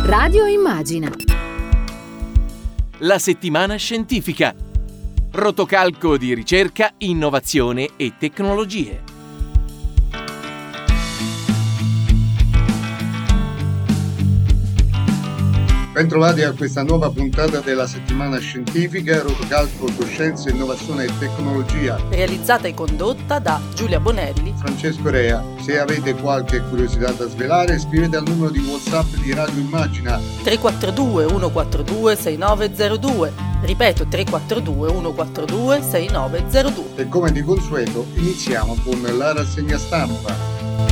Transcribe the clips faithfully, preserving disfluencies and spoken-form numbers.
Radio Immagina. La settimana scientifica. Rotocalco di ricerca, innovazione e tecnologie. Bentrovati a questa nuova puntata della settimana scientifica, Rotocalco, Scienza, Innovazione e Tecnologia. Realizzata e condotta da Giulia Bonelli, Francesco Rea. Se avete qualche curiosità da svelare, scrivete al numero di WhatsApp di Radio Immagina tre quattro due uno quattro due sei nove zero due. Ripeto, tre quattro due uno quattro due sei nove zero due. E come di consueto iniziamo con la rassegna stampa.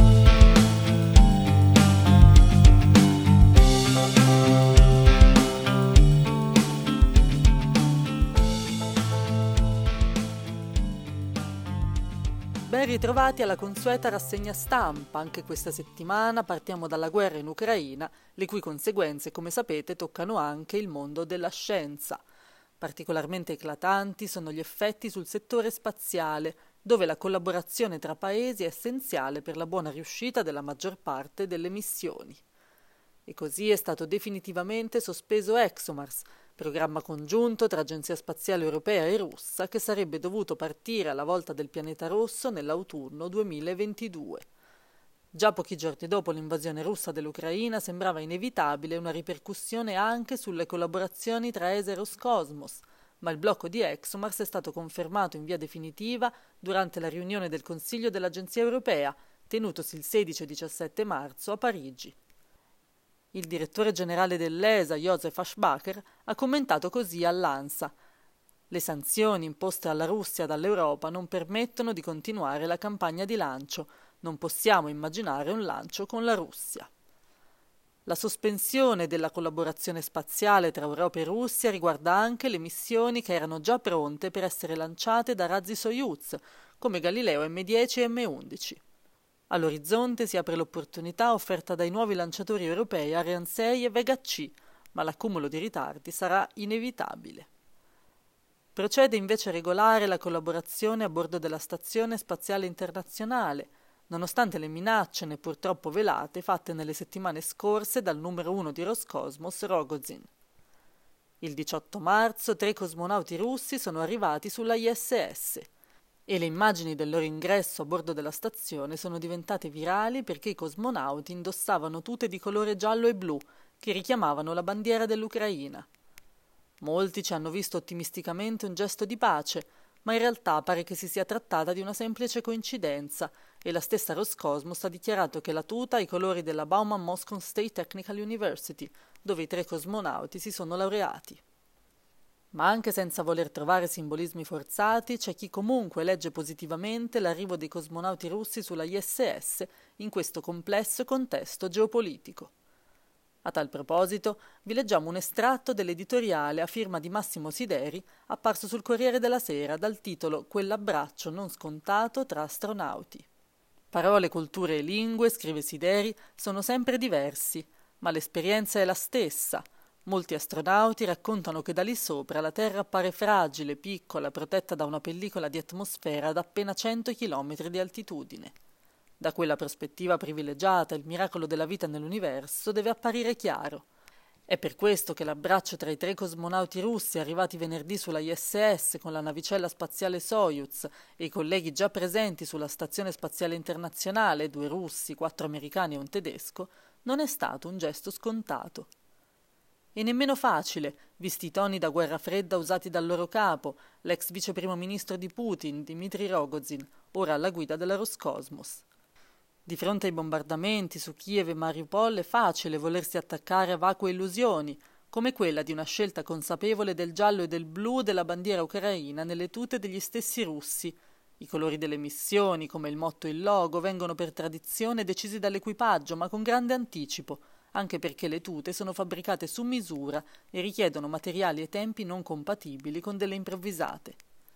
Ben ritrovati alla consueta rassegna stampa. Anche questa settimana partiamo dalla guerra in Ucraina, le cui conseguenze, come sapete, toccano anche il mondo della scienza. Particolarmente eclatanti sono gli effetti sul settore spaziale, dove la collaborazione tra paesi è essenziale per la buona riuscita della maggior parte delle missioni. E così è stato definitivamente sospeso ExoMars, programma congiunto tra Agenzia Spaziale Europea e russa che sarebbe dovuto partire alla volta del pianeta rosso nell'autunno duemilaventidue. Già pochi giorni dopo l'invasione russa dell'Ucraina sembrava inevitabile una ripercussione anche sulle collaborazioni tra E S A e Roscosmos, ma il blocco di ExoMars è stato confermato in via definitiva durante la riunione del Consiglio dell'Agenzia Europea, tenutosi il sedici e diciassette marzo a Parigi. Il direttore generale dell'E S A, Josef Aschbacher, ha commentato così all'ANSA: le sanzioni imposte alla Russia dall'Europa non permettono di continuare la campagna di lancio. Non possiamo immaginare un lancio con la Russia. La sospensione della collaborazione spaziale tra Europa e Russia riguarda anche le missioni che erano già pronte per essere lanciate da razzi Soyuz, come Galileo M dieci e M undici. All'orizzonte si apre l'opportunità offerta dai nuovi lanciatori europei Ariane sei e Vega C, ma l'accumulo di ritardi sarà inevitabile. Procede invece regolare la collaborazione a bordo della Stazione Spaziale Internazionale, nonostante le minacce, neppur troppo velate, fatte nelle settimane scorse dal numero uno di Roscosmos, Rogozin. Il diciotto marzo tre cosmonauti russi sono arrivati sulla I S S e le immagini del loro ingresso a bordo della stazione sono diventate virali perché i cosmonauti indossavano tute di colore giallo e blu che richiamavano la bandiera dell'Ucraina. Molti ci hanno visto ottimisticamente un gesto di pace, ma in realtà pare che si sia trattata di una semplice coincidenza e la stessa Roscosmos ha dichiarato che la tuta ha i colori della Bauman Moscow State Technical University, dove i tre cosmonauti si sono laureati. Ma anche senza voler trovare simbolismi forzati, c'è chi comunque legge positivamente l'arrivo dei cosmonauti russi sulla I S S in questo complesso contesto geopolitico. A tal proposito, vi leggiamo un estratto dell'editoriale a firma di Massimo Sideri apparso sul Corriere della Sera dal titolo «Quell'abbraccio non scontato tra astronauti». Parole, culture e lingue, scrive Sideri, sono sempre diversi, ma l'esperienza è la stessa. Molti astronauti raccontano che da lì sopra la Terra appare fragile, piccola, protetta da una pellicola di atmosfera ad appena cento chilometri di altitudine. Da quella prospettiva privilegiata il miracolo della vita nell'universo deve apparire chiaro. È per questo che l'abbraccio tra i tre cosmonauti russi arrivati venerdì sulla I S S con la navicella spaziale Soyuz e i colleghi già presenti sulla Stazione Spaziale Internazionale, due russi, quattro americani e un tedesco, non è stato un gesto scontato. E nemmeno facile, visti i toni da guerra fredda usati dal loro capo, l'ex vice primo ministro di Putin, Dmitry Rogozin, ora alla guida della Roscosmos. Di fronte ai bombardamenti su Kiev e Mariupol è facile volersi attaccare a vacue illusioni, come quella di una scelta consapevole del giallo e del blu della bandiera ucraina nelle tute degli stessi russi. I colori delle missioni, come il motto e il logo, vengono per tradizione decisi dall'equipaggio, ma con grande anticipo, anche perché le tute sono fabbricate su misura e richiedono materiali e tempi non compatibili con delle improvvisate.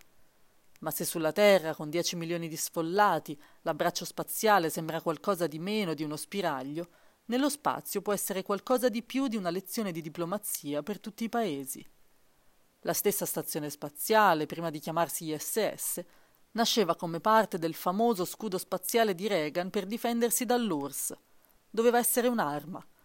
Ma se sulla Terra, con dieci milioni di sfollati, l'abbraccio spaziale sembra qualcosa di meno di uno spiraglio, nello spazio può essere qualcosa di più di una lezione di diplomazia per tutti i paesi. La stessa stazione spaziale, prima di chiamarsi I S S, nasceva come parte del famoso scudo spaziale di Reagan per difendersi dall'U R S S. Doveva essere un'arma.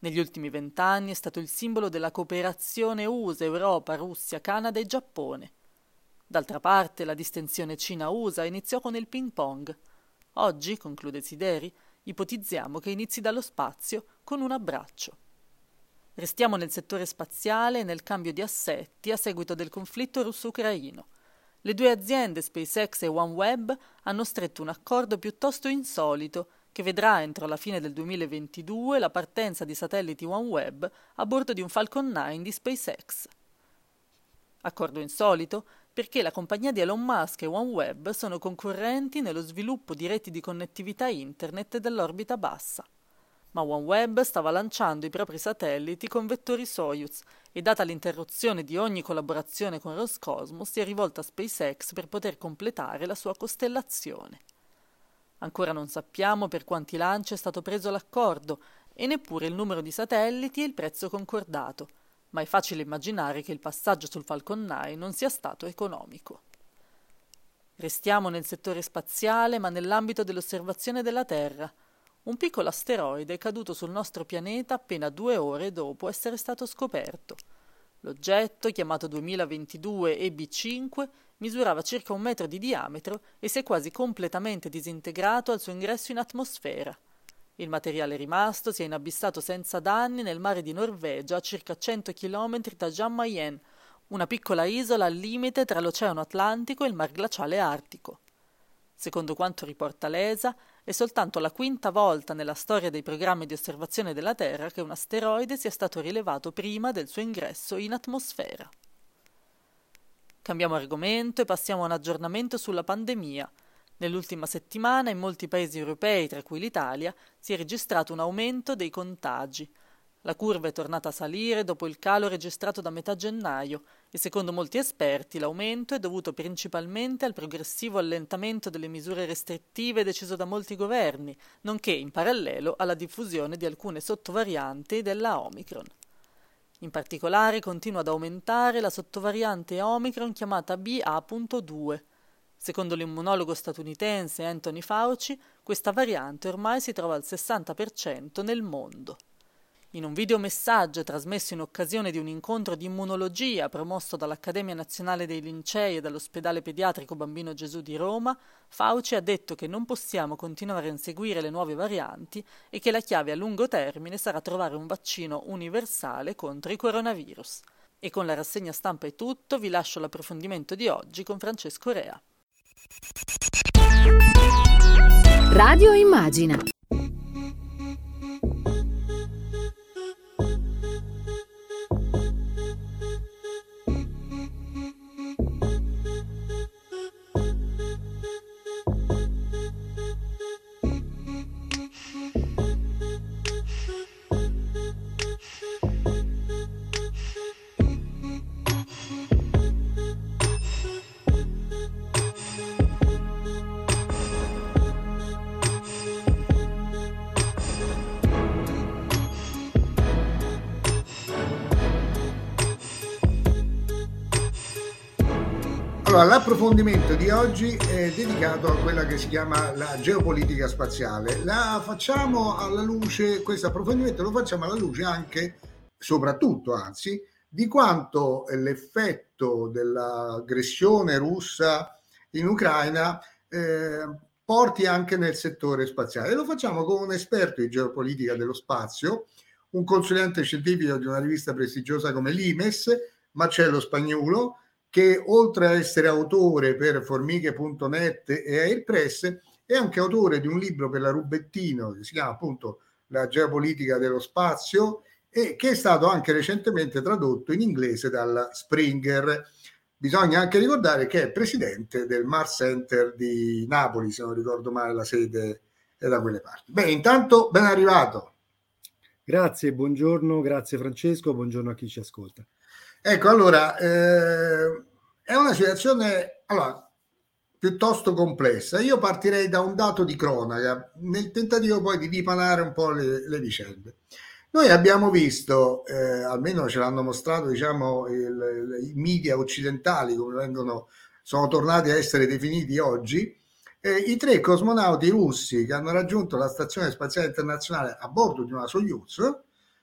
Negli ultimi vent'anni è stato il simbolo della cooperazione U S A, Europa, Russia, Canada e Giappone. D'altra parte, la distensione Cina-U S A iniziò con il ping pong. Oggi, conclude Sideri, ipotizziamo che inizi dallo spazio con un abbraccio. Restiamo nel settore spaziale e nel cambio di assetti a seguito del conflitto russo-ucraino. Le due aziende SpaceX e OneWeb hanno stretto un accordo piuttosto insolito che vedrà entro la fine del duemilaventidue la partenza di satelliti OneWeb a bordo di un Falcon nove di SpaceX. Accordo insolito perché la compagnia di Elon Musk e OneWeb sono concorrenti nello sviluppo di reti di connettività internet dell'orbita bassa. Ma OneWeb stava lanciando i propri satelliti con vettori Soyuz e, data l'interruzione di ogni collaborazione con Roscosmos, si è rivolta a SpaceX per poter completare la sua costellazione. Ancora non sappiamo per quanti lanci è stato preso l'accordo e neppure il numero di satelliti e il prezzo concordato, ma è facile immaginare che il passaggio sul Falcon nove non sia stato economico. Restiamo nel settore spaziale, ma nell'ambito dell'osservazione della Terra. Un piccolo asteroide è caduto sul nostro pianeta appena due ore dopo essere stato scoperto. L'oggetto, chiamato duemilaventidue E B cinque, misurava circa un metro di diametro e si è quasi completamente disintegrato al suo ingresso in atmosfera. Il materiale rimasto si è inabissato senza danni nel mare di Norvegia, a circa cento chilometri da Jan Mayen, una piccola isola al limite tra l'Oceano Atlantico e il Mar Glaciale Artico. Secondo quanto riporta l'E S A, è soltanto la quinta volta nella storia dei programmi di osservazione della Terra che un asteroide sia stato rilevato prima del suo ingresso in atmosfera. Cambiamo argomento e passiamo a un aggiornamento sulla pandemia. Nell'ultima settimana in molti paesi europei, tra cui l'Italia, si è registrato un aumento dei contagi. La curva è tornata a salire dopo il calo registrato da metà gennaio e secondo molti esperti l'aumento è dovuto principalmente al progressivo allentamento delle misure restrittive deciso da molti governi, nonché in parallelo alla diffusione di alcune sottovarianti della Omicron. In particolare continua ad aumentare la sottovariante Omicron chiamata B A punto due. Secondo l'immunologo statunitense Anthony Fauci, questa variante ormai si trova al sessanta per cento nel mondo. In un videomessaggio trasmesso in occasione di un incontro di immunologia promosso dall'Accademia Nazionale dei Lincei e dall'Ospedale Pediatrico Bambino Gesù di Roma, Fauci ha detto che non possiamo continuare a inseguire le nuove varianti e che la chiave a lungo termine sarà trovare un vaccino universale contro i coronavirus. E con la rassegna stampa è tutto, vi lascio l'approfondimento di oggi con Francesco Rea. Radio Immagina. Allora, l'approfondimento di oggi è dedicato a quella che si chiama la geopolitica spaziale. La facciamo alla luce, questo approfondimento lo facciamo alla luce anche, soprattutto anzi, di quanto l'effetto dell'aggressione russa in Ucraina eh, porti anche nel settore spaziale. E lo facciamo con un esperto di geopolitica dello spazio, un consulente scientifico di una rivista prestigiosa come l'I M E S, Marcello Spagnuolo, che oltre a essere autore per Formiche punto net e Airpress è anche autore di un libro per la Rubettino che si chiama appunto La geopolitica dello spazio e che è stato anche recentemente tradotto in inglese dalla Springer. Bisogna anche ricordare che è presidente del Mars Center di Napoli, se non ricordo male la sede è da quelle parti. Beh, intanto ben arrivato. Grazie, buongiorno, grazie Francesco, buongiorno a chi ci ascolta. Ecco, allora, eh, è una situazione allora, piuttosto complessa. Io partirei da un dato di cronaca, nel tentativo poi di dipanare un po' le, le vicende. Noi abbiamo visto, eh, almeno ce l'hanno mostrato diciamo, il, i media occidentali, come vengono, sono tornati a essere definiti oggi, eh, i tre cosmonauti russi che hanno raggiunto la Stazione Spaziale Internazionale a bordo di una Soyuz,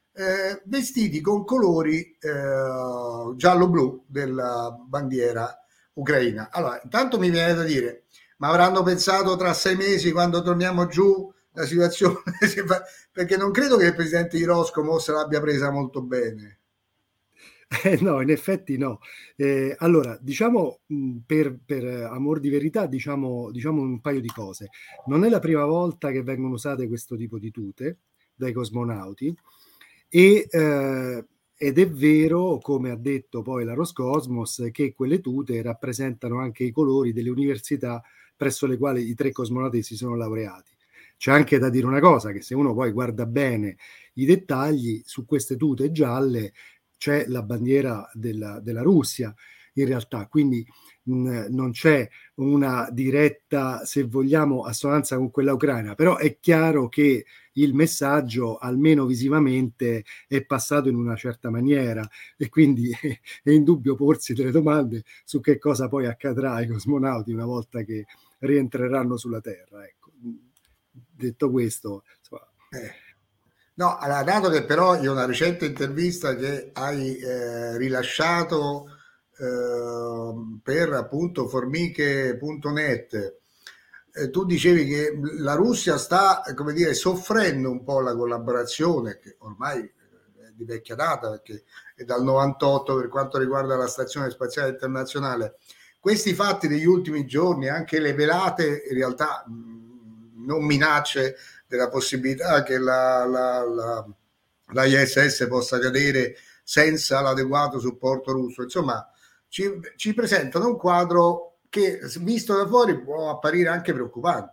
eh, vestiti con colori eh, giallo-blu della bandiera ucraina. Allora, intanto mi viene da dire, ma avranno pensato tra sei mesi, quando torniamo giù, la situazione si fa, perché non credo che il presidente di Roscomo se l'abbia presa molto bene. Eh, no, in effetti no. Eh, allora, diciamo, mh, per, per amor di verità, diciamo, diciamo un paio di cose. Non è la prima volta che vengono usate questo tipo di tute dai cosmonauti e, eh, ed è vero, come ha detto poi la Roscosmos, che quelle tute rappresentano anche i colori delle università presso le quali i tre cosmonauti si sono laureati. C'è anche da dire una cosa, che se uno poi guarda bene i dettagli, su queste tute gialle c'è la bandiera della, della Russia in realtà, quindi mh, non c'è una diretta, se vogliamo, assonanza con quella ucraina, però è chiaro che il messaggio, almeno visivamente, è passato in una certa maniera e quindi è, è indubbio porsi delle domande su che cosa poi accadrà ai cosmonauti una volta che rientreranno sulla Terra. Ecco. Detto questo, insomma, Eh. No, allora, dato che però in una recente intervista che hai eh, rilasciato eh, per appunto formiche punto net, eh, tu dicevi che la Russia sta, come dire, soffrendo un po' la collaborazione, che ormai è di vecchia data, perché è dal novantotto per quanto riguarda la Stazione Spaziale Internazionale. Questi fatti degli ultimi giorni, anche le velate, in realtà mh, non minacce della possibilità che la, la, la, la I S S possa cadere senza l'adeguato supporto russo, insomma ci, ci presentano un quadro che visto da fuori può apparire anche preoccupante.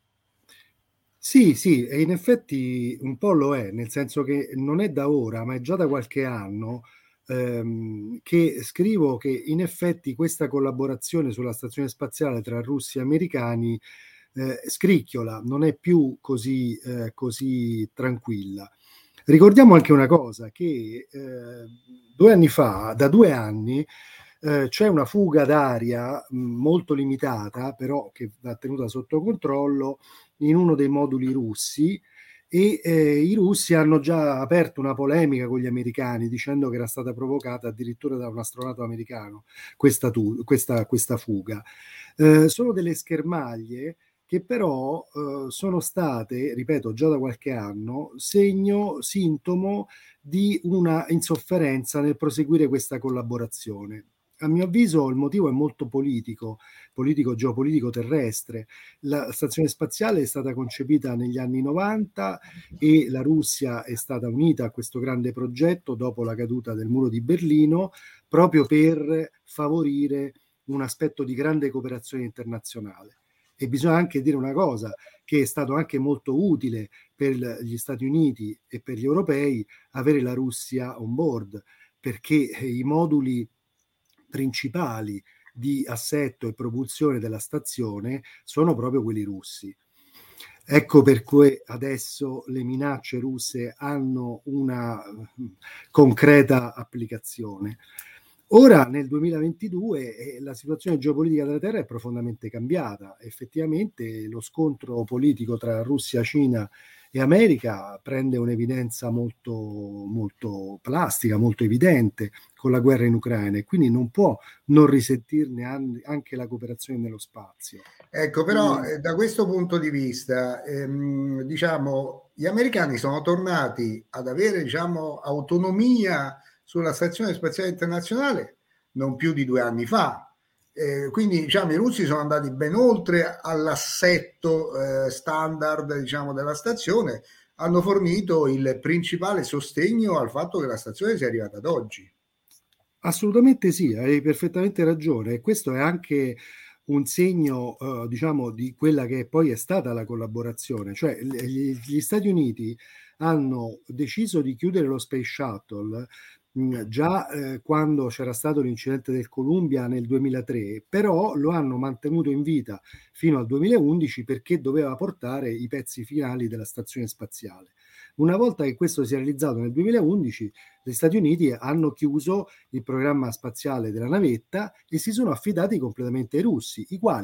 Sì, sì, e in effetti un po' lo è, nel senso che non è da ora, ma è già da qualche anno ehm, che scrivo che in effetti questa collaborazione sulla stazione spaziale tra russi e americani Eh, scricchiola, non è più così, eh, così tranquilla. Ricordiamo anche una cosa, che eh, due anni fa, da due anni, eh, c'è una fuga d'aria mh, molto limitata, però che va tenuta sotto controllo, in uno dei moduli russi, e eh, i russi hanno già aperto una polemica con gli americani dicendo che era stata provocata addirittura da un astronauta americano questa, tu- questa, questa fuga. Eh, sono delle schermaglie che però eh, sono state, ripeto, già da qualche anno, segno, sintomo di una insofferenza nel proseguire questa collaborazione. A mio avviso il motivo è molto politico, politico geopolitico terrestre. La stazione spaziale è stata concepita negli anni novanta e la Russia è stata unita a questo grande progetto dopo la caduta del muro di Berlino, proprio per favorire un aspetto di grande cooperazione internazionale. E bisogna anche dire una cosa, che è stato anche molto utile per gli Stati Uniti e per gli europei avere la Russia on board, perché i moduli principali di assetto e propulsione della stazione sono proprio quelli russi. Ecco per cui adesso le minacce russe hanno una concreta applicazione. Ora, nel duemilaventidue, eh, la situazione geopolitica della Terra è profondamente cambiata. Effettivamente lo scontro politico tra Russia, Cina e America prende un'evidenza molto, molto plastica, molto evidente con la guerra in Ucraina, e quindi non può non risentirne an- anche la cooperazione nello spazio. Ecco, però eh, da questo punto di vista, ehm, diciamo, gli americani sono tornati ad avere, diciamo, autonomia sulla Stazione Spaziale Internazionale non più di due anni fa. Eh, quindi diciamo, i russi sono andati ben oltre all'assetto eh, standard, diciamo, della stazione, hanno fornito il principale sostegno al fatto che la stazione sia arrivata ad oggi. Assolutamente sì, hai perfettamente ragione, e questo è anche un segno, eh, diciamo, di quella che poi è stata la collaborazione. Cioè gli, gli Stati Uniti hanno deciso di chiudere lo Space Shuttle già eh, quando c'era stato l'incidente del Columbia nel duemilatré, però lo hanno mantenuto in vita fino al duemilaundici perché doveva portare i pezzi finali della stazione spaziale. Una volta che questo si è realizzato nel duemilaundici, gli Stati Uniti hanno chiuso il programma spaziale della navetta e si sono affidati completamente ai russi, i quali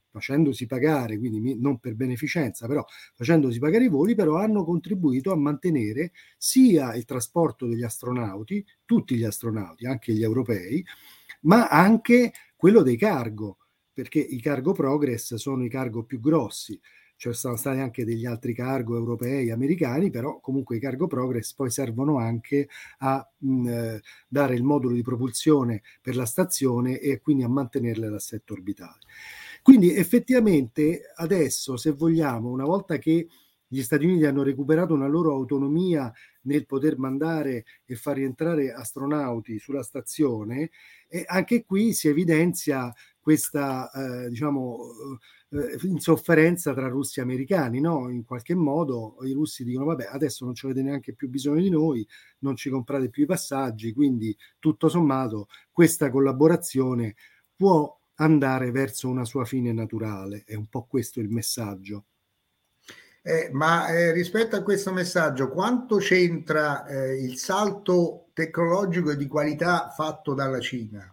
facendosi pagare, quindi non per beneficenza, però facendosi pagare i voli, però hanno contribuito a mantenere sia il trasporto degli astronauti, tutti gli astronauti, anche gli europei, ma anche quello dei cargo, perché i cargo Progress sono i cargo più grossi. Ci sono stati anche degli altri cargo europei, americani, però comunque i cargo Progress poi servono anche a mh, dare il modulo di propulsione per la stazione e quindi a mantenerle l'assetto orbitale. Quindi effettivamente adesso, se vogliamo, una volta che gli Stati Uniti hanno recuperato una loro autonomia nel poter mandare e far rientrare astronauti sulla stazione, e anche qui si evidenzia questa eh, diciamo eh, insofferenza tra russi e americani, no? In qualche modo i russi dicono vabbè, adesso non ci avete neanche più bisogno di noi, non ci comprate più i passaggi, quindi tutto sommato questa collaborazione può andare verso una sua fine naturale. È un po' questo il messaggio. Eh, ma eh, rispetto a questo messaggio, quanto c'entra eh, il salto tecnologico e di qualità fatto dalla Cina?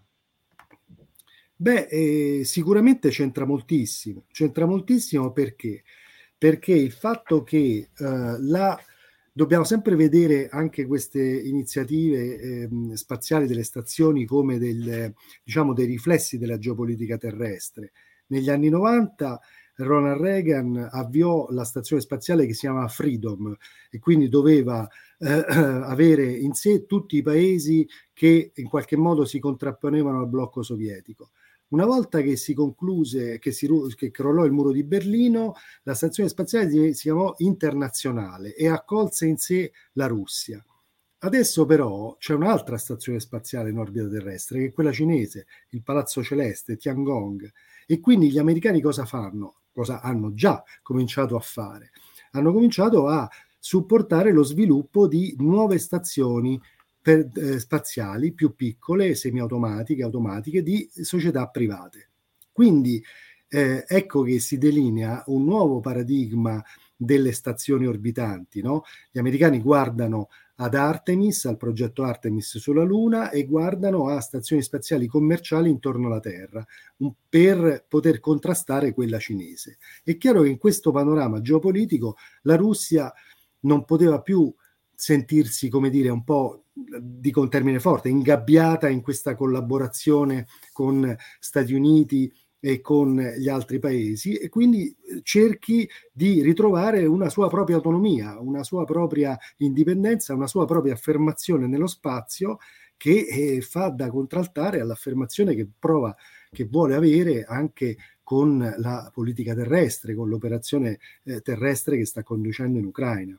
Beh, eh, sicuramente c'entra moltissimo. C'entra moltissimo perché? Perché il fatto che eh, la dobbiamo sempre vedere anche queste iniziative eh, spaziali delle stazioni come del, diciamo, dei riflessi della geopolitica terrestre. Negli anni novanta Ronald Reagan avviò la stazione spaziale che si chiama Freedom e quindi doveva eh, avere in sé tutti i paesi che in qualche modo si contrapponevano al blocco sovietico. Una volta che si concluse, che, si, che crollò il muro di Berlino, la stazione spaziale si chiamò Internazionale e accolse in sé la Russia. Adesso però c'è un'altra stazione spaziale in orbita terrestre, che è quella cinese, il Palazzo Celeste, Tiangong. E quindi gli americani cosa fanno? Cosa hanno già cominciato a fare? Hanno cominciato a supportare lo sviluppo di nuove stazioni per, eh, spaziali più piccole, semiautomatiche, automatiche, di società private. Quindi eh, ecco che si delinea un nuovo paradigma delle stazioni orbitanti, no? Gli americani guardano ad Artemis, al progetto Artemis sulla Luna, e guardano a stazioni spaziali commerciali intorno alla Terra un, per poter contrastare quella cinese. È chiaro che in questo panorama geopolitico la Russia non poteva più sentirsi, come dire, un po', dico un termine forte, ingabbiata in questa collaborazione con Stati Uniti e con gli altri paesi, e quindi cerchi di ritrovare una sua propria autonomia, una sua propria indipendenza, una sua propria affermazione nello spazio che eh, fa da contraltare all'affermazione che prova, che vuole avere anche con la politica terrestre, con l'operazione eh, terrestre che sta conducendo in Ucraina.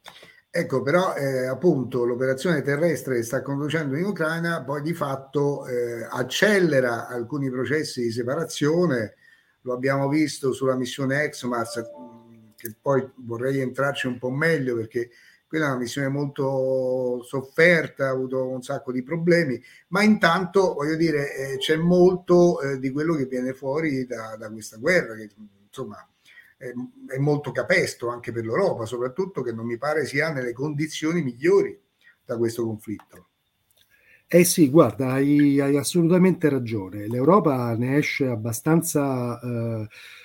Ecco, però eh, appunto l'operazione terrestre che sta conducendo in Ucraina poi di fatto eh, accelera alcuni processi di separazione. Lo abbiamo visto sulla missione ExoMars, che poi vorrei entrarci un po' meglio perché quella è una missione molto sofferta, ha avuto un sacco di problemi, ma intanto voglio dire eh, c'è molto eh, di quello che viene fuori da, da questa guerra, che insomma è molto capesto anche per l'Europa, soprattutto, che non mi pare sia nelle condizioni migliori da questo conflitto. Eh sì, guarda, hai, hai assolutamente ragione. L'Europa ne esce abbastanza eh,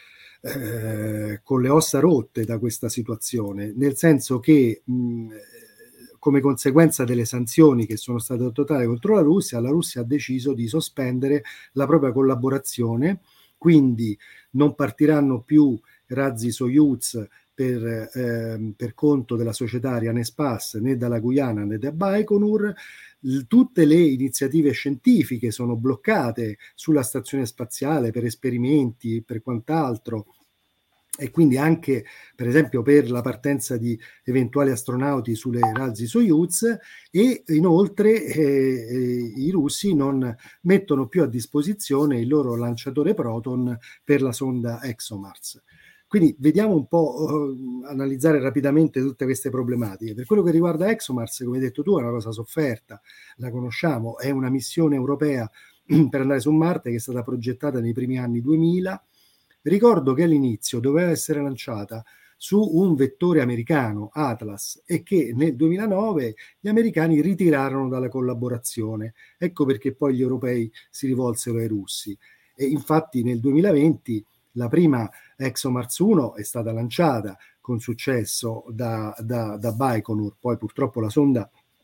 eh, con le ossa rotte da questa situazione, nel senso che mh, come conseguenza delle sanzioni che sono state adottate contro la Russia, la Russia ha deciso di sospendere la propria collaborazione, quindi non partiranno più razzi Soyuz per, eh, per conto della società Arianespace né dalla Guyana né da Baikonur. L- tutte le iniziative scientifiche sono bloccate sulla stazione spaziale per esperimenti, per quant'altro, e quindi anche per esempio per la partenza di eventuali astronauti sulle razzi Soyuz, e inoltre eh, eh, i russi non mettono più a disposizione il loro lanciatore Proton per la sonda ExoMars. Quindi vediamo un po', uh, analizzare rapidamente tutte queste problematiche. Per quello che riguarda ExoMars, come hai detto tu, è una cosa sofferta, la conosciamo, è una missione europea per andare su Marte che è stata progettata nei primi anni duemila. Ricordo che all'inizio doveva essere lanciata su un vettore americano, Atlas, e che nel duemilanove gli americani ritirarono dalla collaborazione. Ecco perché poi gli europei si rivolsero ai russi. E infatti nel duemilaventi La prima, ExoMars uno, è stata lanciata con successo da, da, da Baikonur, poi purtroppo la sonda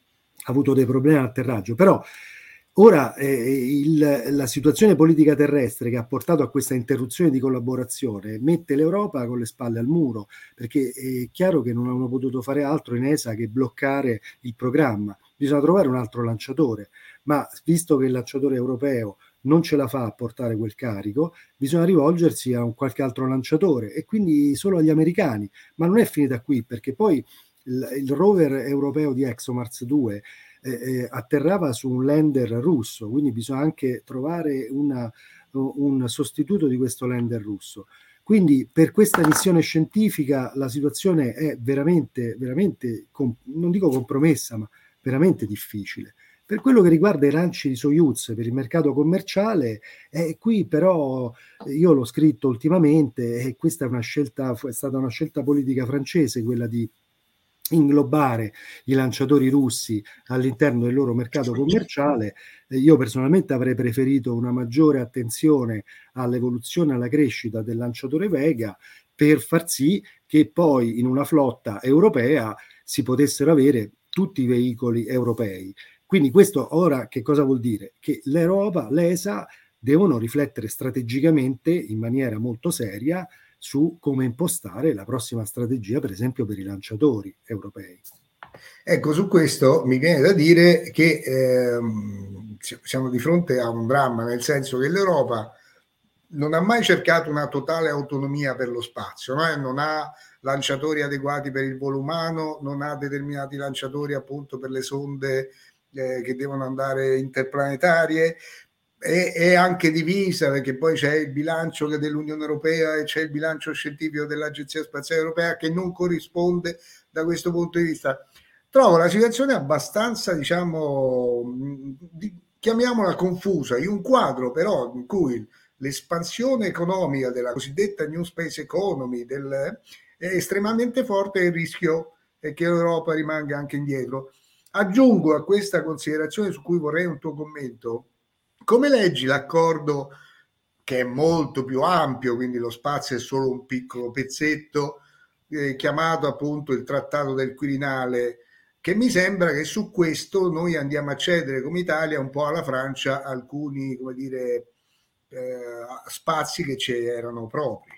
ha avuto dei problemi all'atterraggio, però ora eh, il, la situazione politica terrestre che ha portato a questa interruzione di collaborazione mette l'Europa con le spalle al muro, perché è chiaro che non hanno potuto fare altro in E S A che bloccare il programma. Bisogna trovare un altro lanciatore, ma visto che il lanciatore europeo non ce la fa a portare quel carico, bisogna rivolgersi a un qualche altro lanciatore, e quindi solo agli americani. Ma non è finita qui, perché poi il, il rover europeo di ExoMars due eh, eh, atterrava su un lander russo, quindi bisogna anche trovare una, un sostituto di questo lander russo. Quindi per questa missione scientifica la situazione è veramente, veramente, non dico compromessa, ma veramente difficile. Per quello che riguarda i lanci di Soyuz per il mercato commerciale, eh, qui però io l'ho scritto ultimamente, e questa è una scelta, è stata una scelta politica francese, quella di inglobare i lanciatori russi all'interno del loro mercato commerciale. Eh, io personalmente avrei preferito una maggiore attenzione all'evoluzione, alla crescita del lanciatore Vega, per far sì che poi in una flotta europea si potessero avere tutti i veicoli europei. Quindi questo ora che cosa vuol dire? Che l'Europa, l'E S A devono riflettere strategicamente in maniera molto seria su come impostare la prossima strategia, per esempio per i lanciatori europei. Ecco, su questo mi viene da dire che ehm, siamo di fronte a un dramma, nel senso che l'Europa non ha mai cercato una totale autonomia per lo spazio, no? Non ha lanciatori adeguati per il volo umano, non ha determinati lanciatori appunto per le sonde eh, che devono andare interplanetarie. È, è anche divisa, perché poi c'è il bilancio dell'Unione Europea e c'è il bilancio scientifico dell'Agenzia Spaziale Europea che non corrisponde da questo punto di vista. Trovo la situazione abbastanza, diciamo, di, chiamiamola confusa, in un quadro però in cui l'espansione economica della cosiddetta New Space Economy del, è estremamente forte, e il rischio è che l'Europa rimanga anche indietro. Aggiungo a questa considerazione, su cui vorrei un tuo commento: come leggi l'accordo, che è molto più ampio, quindi lo spazio è solo un piccolo pezzetto, eh, chiamato appunto il Trattato del Quirinale, che mi sembra che su questo noi andiamo a cedere come Italia un po' alla Francia alcuni, come dire, eh, spazi che ci erano propri.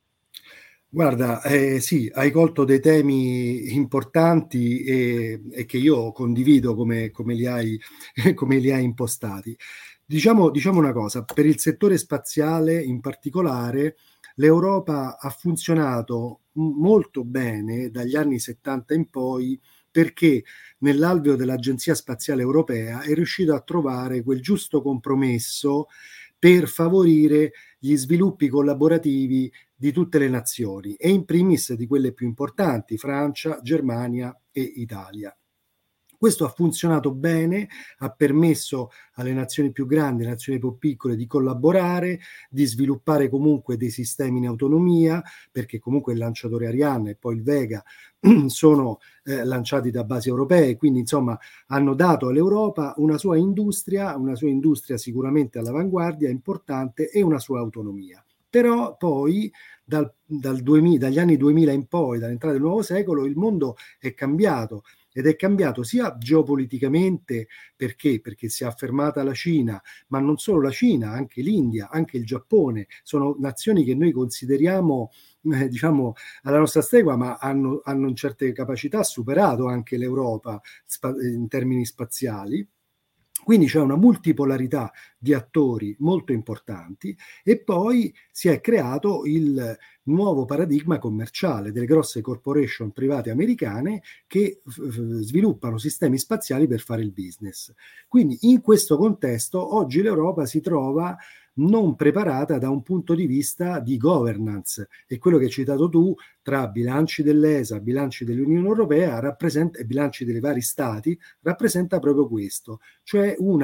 Guarda, eh, sì, hai colto dei temi importanti e, e che io condivido come, come, li hai, come li hai impostati. Diciamo, diciamo una cosa, per il settore spaziale in particolare, l'Europa ha funzionato molto bene dagli anni settanta in poi, perché nell'alveo dell'Agenzia Spaziale Europea è riuscito a trovare quel giusto compromesso per favorire gli sviluppi collaborativi di tutte le nazioni, e in primis di quelle più importanti, Francia, Germania e Italia. Questo ha funzionato bene, ha permesso alle nazioni più grandi, alle nazioni più piccole di collaborare, di sviluppare comunque dei sistemi in autonomia, perché comunque il lanciatore Ariane e poi il Vega sono eh, lanciati da basi europee, quindi insomma hanno dato all'Europa una sua industria, una sua industria sicuramente all'avanguardia, importante, e una sua autonomia. Però poi dal, dal duemila, dagli anni duemila in poi, dall'entrata del nuovo secolo, il mondo è cambiato. Ed è cambiato sia geopoliticamente, perché? Perché si è affermata la Cina, ma non solo la Cina, anche l'India, anche il Giappone, sono nazioni che noi consideriamo, eh, diciamo, alla nostra stregua, ma hanno, hanno in certe capacità superato anche l'Europa spa- in termini spaziali. Quindi c'è una multipolarità di attori molto importanti, e poi si è creato il nuovo paradigma commerciale delle grosse corporation private americane che f- sviluppano sistemi spaziali per fare il business. Quindi in questo contesto oggi l'Europa si trova non preparata da un punto di vista di governance, e quello che hai citato tu, tra bilanci dell'E S A, bilanci dell'Unione Europea rappresenta, e bilanci dei vari stati, rappresenta proprio questo, cioè una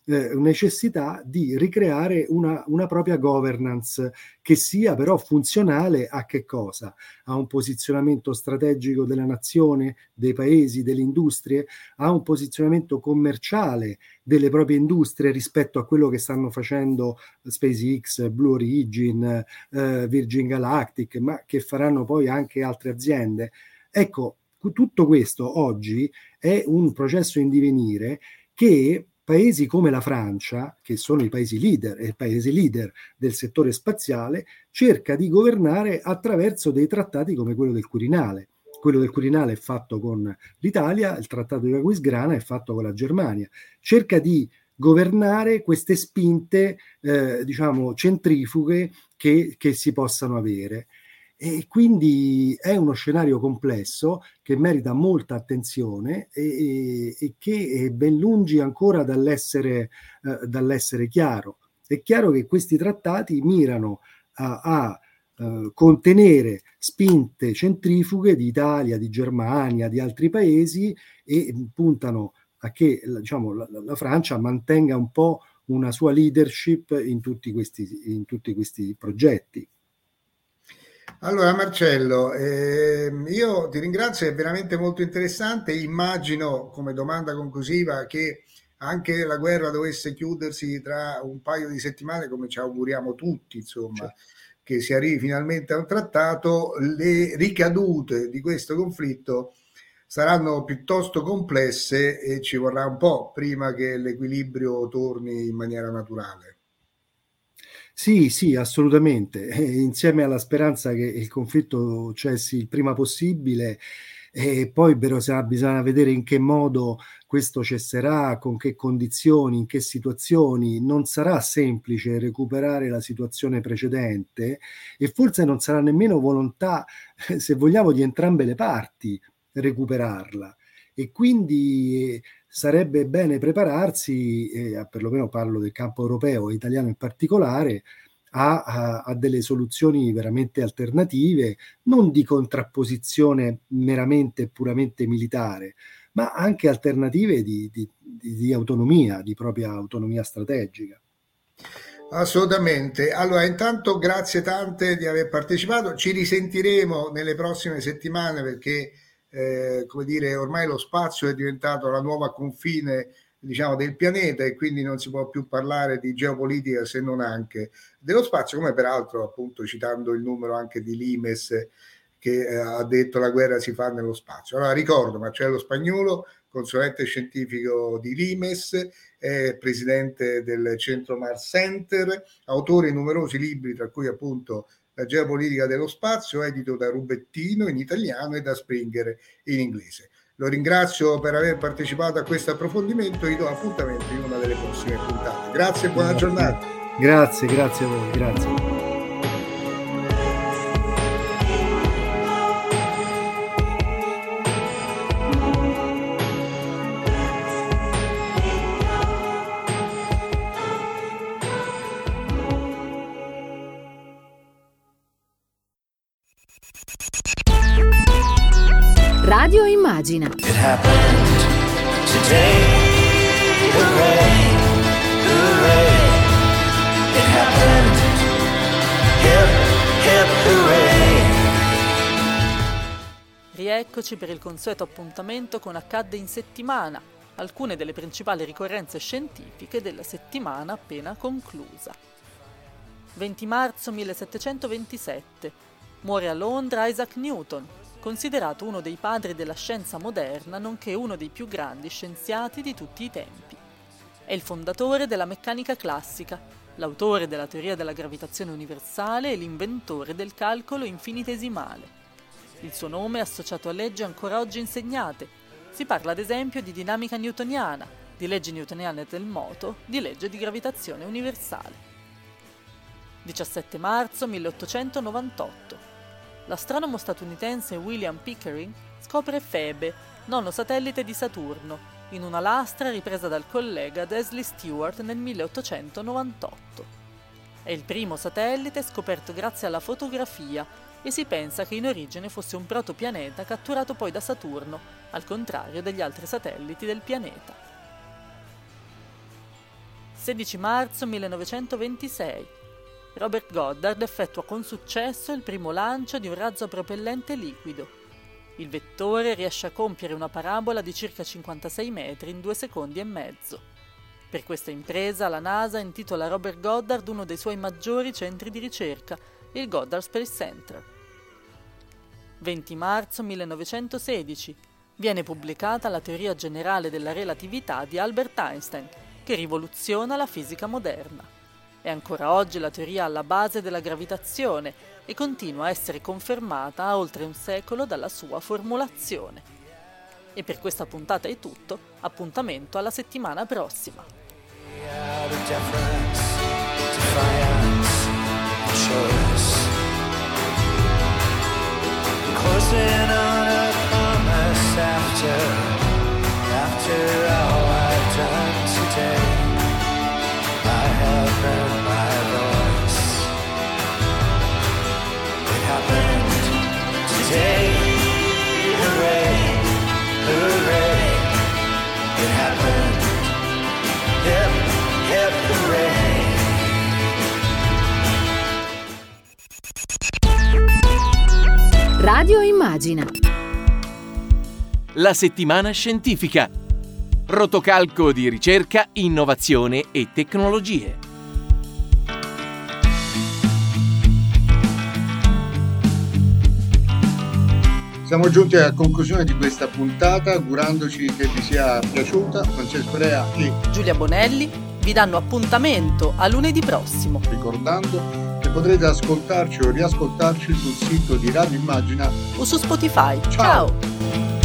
eh, necessità di ricreare una, una propria governance che sia però funzionale a che cosa? A un posizionamento strategico della nazione, dei paesi, delle industrie, a un posizionamento commerciale delle proprie industrie rispetto a quello che stanno facendo SpaceX, Blue Origin, eh, Virgin Galactic, ma che faranno poi anche altre aziende. Ecco, tutto questo oggi è un processo in divenire che paesi come la Francia, che sono i paesi leader e i paesi leader del settore spaziale, cerca di governare attraverso dei trattati come quello del Quirinale. Quello del Quirinale è fatto con l'Italia, il trattato di Aquisgrana è fatto con la Germania. Cerca di governare queste spinte, eh, diciamo, centrifughe che, che si possano avere. E quindi è uno scenario complesso che merita molta attenzione e, e che è ben lungi ancora dall'essere, eh, dall'essere chiaro. È chiaro che questi trattati mirano a, a uh, contenere spinte centrifughe di Italia, di Germania, di altri paesi e puntano a che, diciamo, la, la Francia mantenga un po' una sua leadership in tutti questi, in tutti questi progetti. Allora Marcello, eh, io ti ringrazio, è veramente molto interessante. Immagino, come domanda conclusiva, che anche la guerra dovesse chiudersi tra un paio di settimane, come ci auguriamo tutti, insomma, certo, che si arrivi finalmente a un trattato. Le ricadute di questo conflitto saranno piuttosto complesse e ci vorrà un po' prima che l'equilibrio torni in maniera naturale. Sì, sì, assolutamente. E insieme alla speranza che il conflitto cessi il prima possibile, e poi bisogna, bisogna vedere in che modo questo cesserà, con che condizioni, in che situazioni. Non sarà semplice recuperare la situazione precedente e forse non sarà nemmeno volontà, se vogliamo, di entrambe le parti recuperarla. E quindi sarebbe bene prepararsi, eh, perlomeno parlo del campo europeo e italiano in particolare, a, a, a delle soluzioni veramente alternative, non di contrapposizione meramente e puramente militare, ma anche alternative di, di, di, di autonomia, di propria autonomia strategica. Assolutamente. Allora, intanto grazie tante di aver partecipato, ci risentiremo nelle prossime settimane perché Eh, come dire, ormai lo spazio è diventato la nuova confine, diciamo, del pianeta e quindi non si può più parlare di geopolitica se non anche dello spazio, come peraltro, appunto, citando il numero anche di Limes che eh, ha detto la guerra si fa nello spazio. Allora ricordo Marcello Spagnuolo, consulente scientifico di Limes, è presidente del Centro Mars Center, autore di numerosi libri, tra cui appunto La geopolitica dello spazio, edito da Rubettino in italiano e da Springer in inglese. Lo ringrazio per aver partecipato a questo approfondimento e do appuntamento in una delle prossime puntate. Grazie e buona giornata. Grazie, grazie a voi, grazie. Radio Immagina. It happened today. Hooray, hooray. It happened. Hip, hip, hooray. Rieccoci per il consueto appuntamento con Accadde in settimana, alcune delle principali ricorrenze scientifiche della settimana appena conclusa. venti marzo millesettecentoventisette. Muore a Londra Isaac Newton, considerato uno dei padri della scienza moderna, nonché uno dei più grandi scienziati di tutti i tempi. È il fondatore della meccanica classica, l'autore della teoria della gravitazione universale e l'inventore del calcolo infinitesimale. Il suo nome è associato a leggi ancora oggi insegnate. Si parla ad esempio di dinamica newtoniana, di leggi newtoniane del moto, di legge di gravitazione universale. diciassette marzo milleottocentonovantotto. L'astronomo statunitense William Pickering scopre Febe, nono satellite di Saturno, in una lastra ripresa dal collega Dudley Stewart nel milleottocentonovantotto. È il primo satellite scoperto grazie alla fotografia e si pensa che in origine fosse un protopianeta catturato poi da Saturno, al contrario degli altri satelliti del pianeta. sedici marzo millenovecentoventisei. Robert Goddard effettua con successo il primo lancio di un razzo a propellente liquido. Il vettore riesce a compiere una parabola di circa cinquantasei metri in due secondi e mezzo. Per questa impresa la NASA intitola a Robert Goddard uno dei suoi maggiori centri di ricerca, il Goddard Space Center. venti marzo millenovecentosedici. Viene pubblicata la teoria generale della relatività di Albert Einstein, che rivoluziona la fisica moderna. È ancora oggi la teoria alla base della gravitazione e continua a essere confermata a oltre un secolo dalla sua formulazione. E per questa puntata è tutto, appuntamento alla settimana prossima. Today, hooray, hooray, it happened, hip, hip, hooray. Radio Immagina. La settimana scientifica. Rotocalco di ricerca, innovazione e tecnologie. Siamo giunti alla conclusione di questa puntata, augurandoci che vi sia piaciuta. Francesco Rea e Giulia Bonelli vi danno appuntamento a lunedì prossimo. Ricordando che potrete ascoltarci o riascoltarci sul sito di Radio Immagina O su Spotify. Ciao. Ciao.